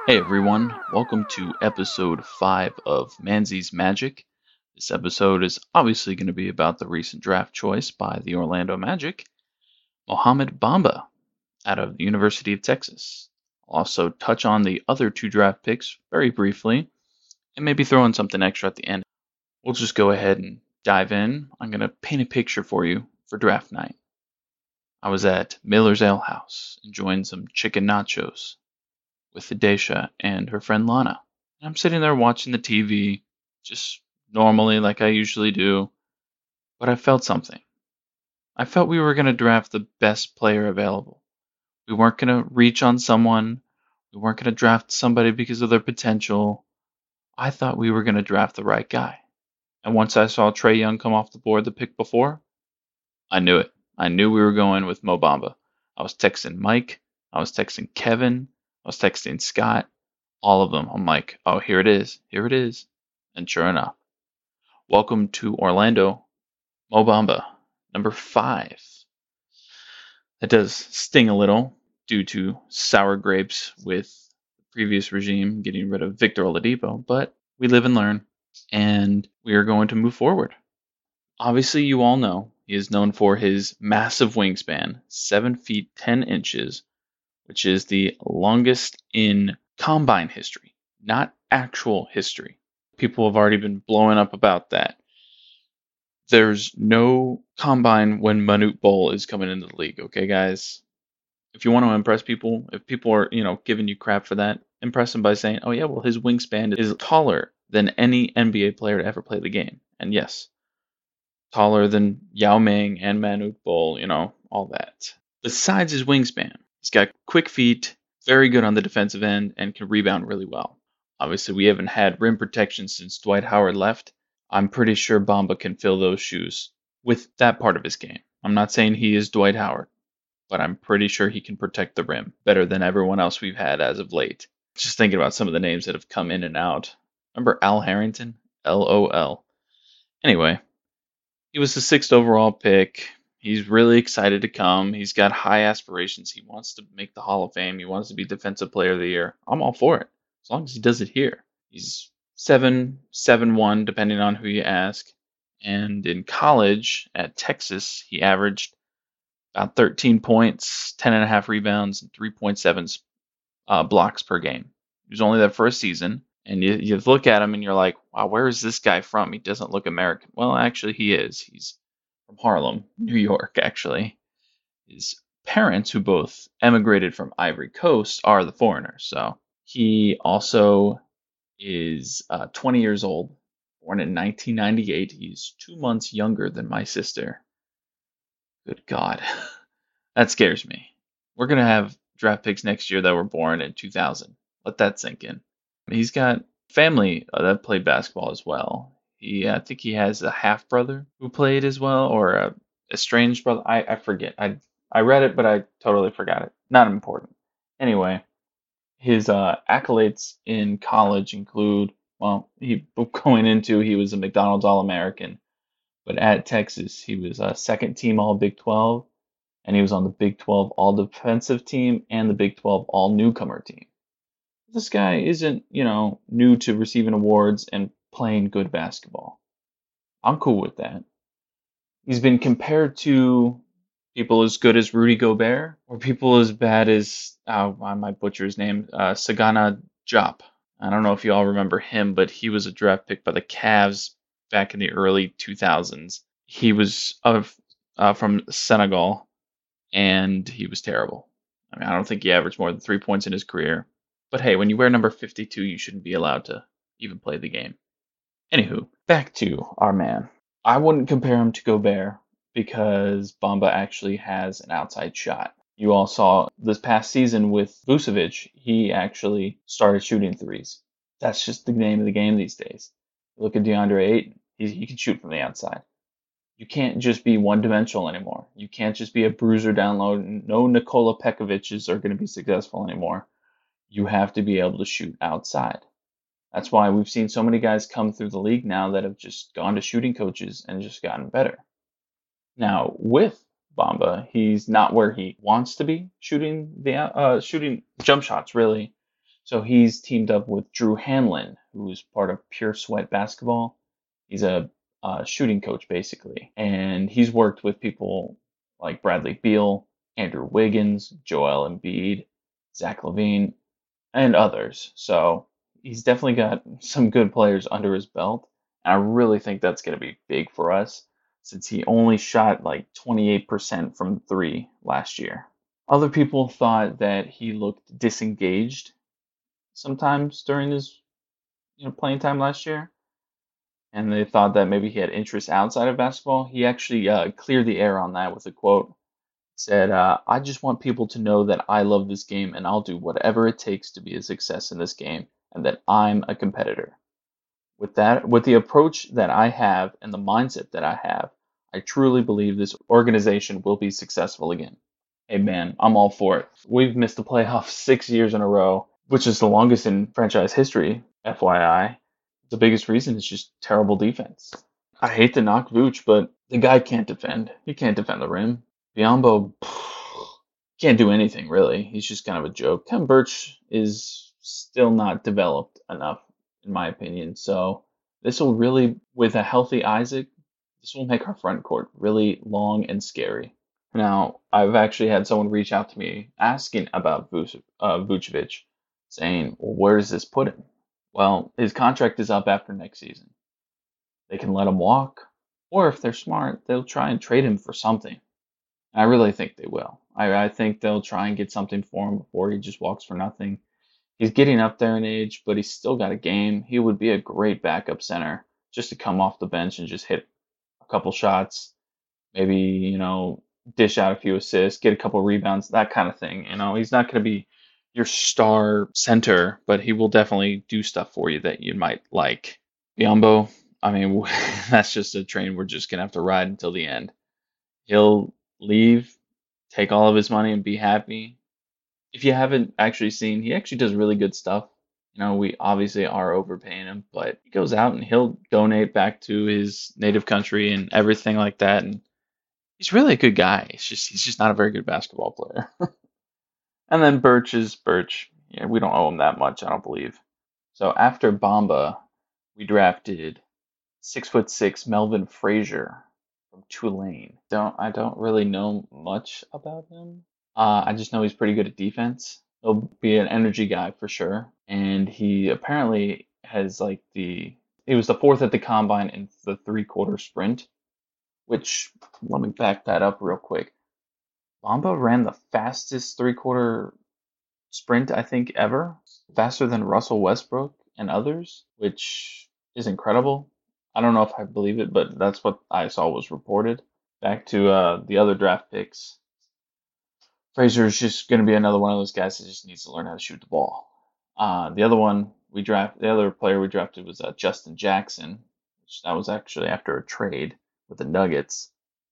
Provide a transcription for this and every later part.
Hey everyone, welcome to episode 5 of Manzi's Magic. This episode is obviously going to be about the recent draft choice by the Orlando Magic, Mohamed Bamba, out of the University of Texas. I'll also touch on the other two draft picks very briefly, and maybe throw in something extra at the end. We'll just go ahead and dive in. I'm going to paint a picture for you for draft night. I was at Miller's Ale House, enjoying some chicken nachos with Daisha and her friend Lana. I'm sitting there watching the TV, just normally like I usually do, but I felt something. I felt we were going to draft the best player available. We weren't going to reach on someone. We weren't going to draft somebody because of their potential. I thought we were going to draft the right guy. And once I saw Trae Young come off the board the pick before, I knew it. I knew we were going with Mo Bamba. I was texting Mike. I was texting Kevin. I was texting Scott. All of them. I'm like, oh, here it is. Here it is. And sure enough, welcome to Orlando, Mo Bamba, number 5. That does sting a little due to sour grapes with the previous regime getting rid of Victor Oladipo, but we live and learn, and we are going to move forward. Obviously, you all know he is known for his massive wingspan, 7 feet 10 inches, which is the longest in combine history, not actual history. People have already been blowing up about that. There's no combine when Manute Bol is coming into the league, okay, guys? If you want to impress people, if people are, giving you crap for that, impress them by saying, oh, yeah, well, his wingspan is taller than any NBA player to ever play the game. And yes, taller than Yao Ming and Manute Bol, all that. Besides his wingspan, he's got quick feet, very good on the defensive end, and can rebound really well. Obviously, we haven't had rim protection since Dwight Howard left. I'm pretty sure Bamba can fill those shoes with that part of his game. I'm not saying he is Dwight Howard, but I'm pretty sure he can protect the rim better than everyone else we've had as of late. Just thinking about some of the names that have come in and out. Remember Al Harrington? LOL. Anyway, he was the 6th overall pick. He's really excited to come. He's got high aspirations. He wants to make the Hall of Fame. He wants to be Defensive Player of the Year. I'm all for it, as long as he does it here. He's 7'1", depending on who you ask. And in college at Texas, he averaged about 13 points, 10.5 rebounds, and 3.7 blocks per game. He was only there for a season. And you look at him and you're like, wow, where is this guy from? He doesn't look American. Well, actually, he is. He's from Harlem, New York, actually. His parents, who both emigrated from Ivory Coast, are the foreigners. So he also is 20 years old, born in 1998. He's 2 months younger than my sister. Good God. That scares me. We're going to have draft picks next year that were born in 2000. Let that sink in. He's got family that played basketball as well. I think he has a half brother who played as well, or a estranged brother. I forget. I read it, but I totally forgot it. Not important. Anyway, his accolades in college include, well, he was a McDonald's All-American, but at Texas he was a second team All Big 12, and he was on the Big 12 All Defensive team and the Big 12 All Newcomer team. This guy isn't, new to receiving awards and playing good basketball. I'm cool with that. He's been compared to people as good as Rudy Gobert or people as bad as, I might butcher his name, Sagana Diop. I don't know if you all remember him, but he was a draft pick by the Cavs back in the early 2000s. He was from Senegal, and he was terrible. I mean, I don't think he averaged more than 3 points in his career. But hey, when you wear number 52, you shouldn't be allowed to even play the game. Anywho, back to our man. I wouldn't compare him to Gobert because Bamba actually has an outside shot. You all saw this past season with Vucevic, he actually started shooting threes. That's just the name of the game these days. Look at DeAndre Ayton. He can shoot from the outside. You can't just be one-dimensional anymore. You can't just be a bruiser down low. No Nikola Pekovic's are going to be successful anymore. You have to be able to shoot outside. That's why we've seen so many guys come through the league now that have just gone to shooting coaches and just gotten better. Now, with Bamba, he's not where he wants to be shooting jump shots, really. So he's teamed up with Drew Hanlon, who's part of Pure Sweat Basketball. He's a shooting coach, basically. And he's worked with people like Bradley Beal, Andrew Wiggins, Joel Embiid, Zach LaVine, and others. So he's definitely got some good players under his belt. And I really think that's going to be big for us since he only shot like 28% from three last year. Other people thought that he looked disengaged sometimes during his playing time last year, and they thought that maybe he had interests outside of basketball. He actually cleared the air on that with a quote. Said, "I just want people to know that I love this game and I'll do whatever it takes to be a success in this game, and that I'm a competitor. With the approach that I have and the mindset that I have, I truly believe this organization will be successful again." Hey man, I'm all for it. We've missed the playoffs 6 years in a row, which is the longest in franchise history, FYI. The biggest reason is just terrible defense. I hate to knock Vooch, but the guy can't defend. He can't defend the rim. Biyombo can't do anything, really. He's just kind of a joke. Khem Birch is still not developed enough, in my opinion. So this will really, with a healthy Isaac, this will make our front court really long and scary. Now, I've actually had someone reach out to me asking about Vucevic, saying, well, where does this put him? Well, his contract is up after next season. They can let him walk, or if they're smart, they'll try and trade him for something. And I really think they will. I think they'll try and get something for him before he just walks for nothing. He's getting up there in age, but he's still got a game. He would be a great backup center just to come off the bench and just hit a couple shots, maybe, dish out a few assists, get a couple rebounds, that kind of thing. He's not going to be your star center, but he will definitely do stuff for you that you might like. Biyombo, I mean, that's just a train we're just going to have to ride until the end. He'll leave, take all of his money, and be happy. If you haven't actually seen, he actually does really good stuff. We obviously are overpaying him, but he goes out and he'll donate back to his native country and everything like that. And he's really a good guy. He's just not a very good basketball player. And then Birch is Birch. Yeah, we don't owe him that much, I don't believe. So after Bamba, we drafted 6'6" Melvin Frazier from Tulane. I don't really know much about him. I just know he's pretty good at defense. He'll be an energy guy for sure. And he apparently has he was the fourth at the combine in the 3-quarter sprint, which, let me back that up real quick. Bamba ran the fastest 3-quarter sprint, I think, ever. Faster than Russell Westbrook and others, which is incredible. I don't know if I believe it, but that's what I saw was reported. Back to the other draft picks. Frazier is just going to be another one of those guys that just needs to learn how to shoot the ball. The other player we drafted was Justin Jackson, which that was actually after a trade with the Nuggets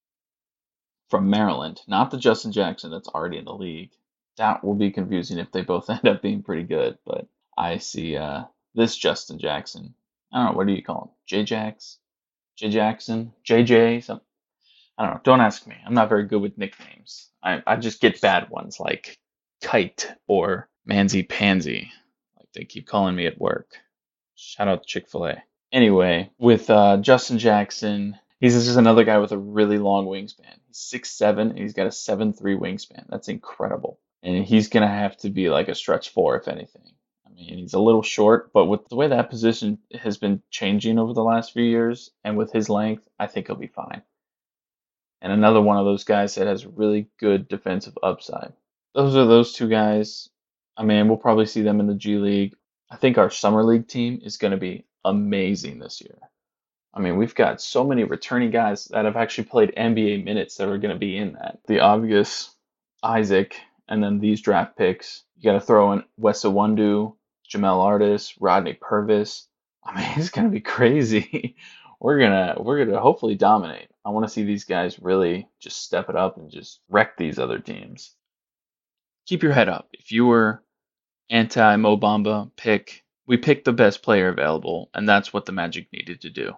from Maryland. Not the Justin Jackson that's already in the league. That will be confusing if they both end up being pretty good, but I see this Justin Jackson. I don't know, what do you call him? J-Jax? J-Jackson? JJ? Something. I don't know. Don't ask me. I'm not very good with nicknames. I just get bad ones like Kite or Manzy Pansy. Like they keep calling me at work. Shout out to Chick-fil-A. Anyway, with Justin Jackson, he's just another guy with a really long wingspan. He's 6'7", and he's got a 7'3" wingspan. That's incredible. And he's going to have to be like a stretch 4, if anything. I mean, he's a little short, but with the way that position has been changing over the last few years, and with his length, I think he'll be fine. And another one of those guys that has really good defensive upside. Those are those two guys. I mean, we'll probably see them in the G League. I think our Summer League team is going to be amazing this year. I mean, we've got so many returning guys that have actually played NBA minutes that are going to be in that. The obvious Isaac, and then these draft picks. You got to throw in Wes Iwundu, Jamel Artis, Rodney Purvis. I mean, it's going to be crazy. We're gonna hopefully dominate. I want to see these guys really just step it up and just wreck these other teams. Keep your head up. If you were anti-Mo Bamba, we picked the best player available, and that's what the Magic needed to do.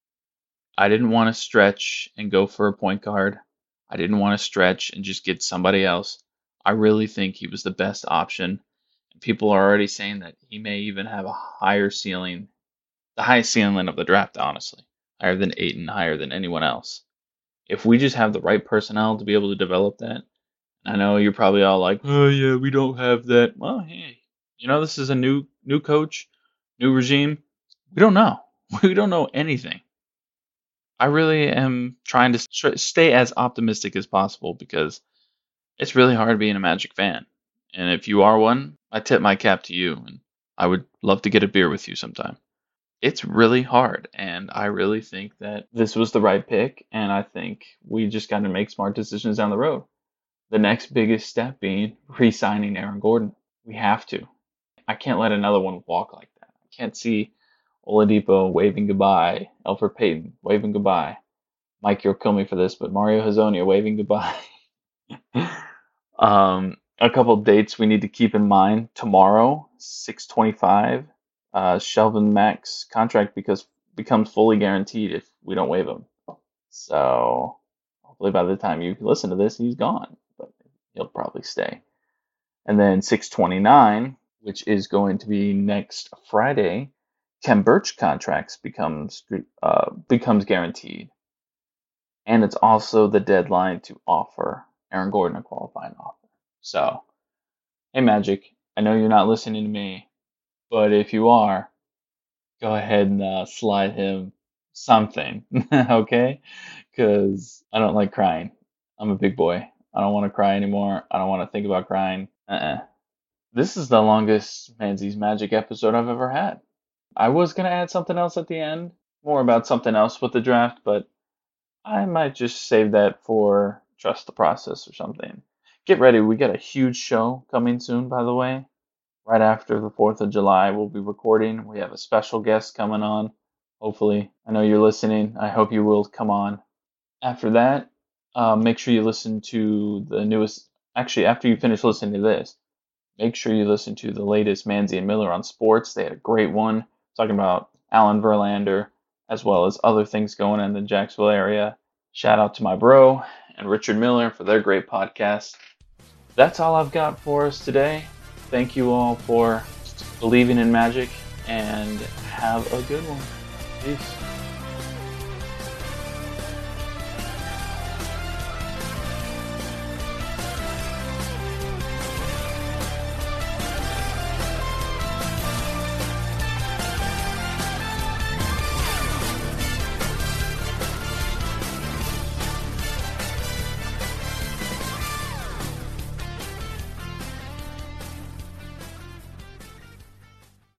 I didn't want to stretch and go for a point guard. I didn't want to stretch and just get somebody else. I really think he was the best option. People are already saying that he may even have a higher ceiling, the highest ceiling of the draft, honestly, higher than Ayton, higher than anyone else. If we just have the right personnel to be able to develop that, I know you're probably all like, "Oh yeah, we don't have that." Well, hey, this is a new coach, new regime. We don't know. We don't know anything. I really am trying to stay as optimistic as possible because it's really hard being a Magic fan. And if you are one, I tip my cap to you, and I would love to get a beer with you sometime. It's really hard, and I really think that this was the right pick, and I think we just got to make smart decisions down the road. The next biggest step being re-signing Aaron Gordon. We have to. I can't let another one walk like that. I can't see Oladipo waving goodbye, Elfrid Payton waving goodbye. Mike, you'll kill me for this, but Mario Hezonja waving goodbye. A couple dates we need to keep in mind. Tomorrow, 6/25, Shelvin Mack's contract becomes fully guaranteed if we don't waive him. So hopefully by the time you listen to this, he's gone, but he'll probably stay. And then 6/29, which is going to be next Friday, Khem Birch contracts becomes guaranteed, and it's also the deadline to offer Aaron Gordon a qualifying offer. So, hey Magic, I know you're not listening to me, but if you are, go ahead and slide him something, okay? Because I don't like crying. I'm a big boy. I don't want to cry anymore. I don't want to think about crying. This is the longest Manzi's Magic episode I've ever had. I was going to add something else at the end, more about something else with the draft, but I might just save that for Trust the Process or something. Get ready, we got a huge show coming soon, by the way. Right after the 4th of July, we'll be recording. We have a special guest coming on, hopefully. I know you're listening. I hope you will come on. After that, make sure you listen to the newest. Actually, after you finish listening to this, make sure you listen to the latest Manzi and Miller on sports. They had a great one talking about Alan Verlander, as well as other things going on in the Jacksonville area. Shout out to my bro and Richard Miller for their great podcast. That's all I've got for us today. Thank you all for believing in Magic, and have a good one. Peace.